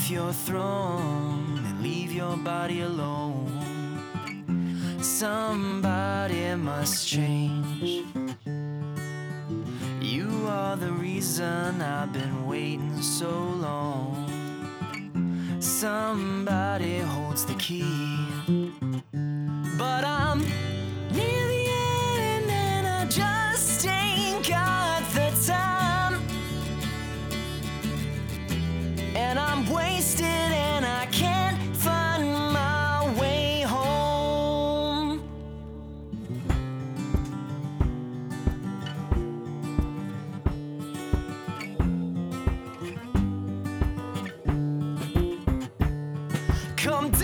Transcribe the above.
off your throne and leave your body alone. Somebody must change. You are the reason I've been waiting so long. Somebody holds the key, but I'm near the end and I just ain't got the time. And I'm wasted and I can't find my way home. Come down.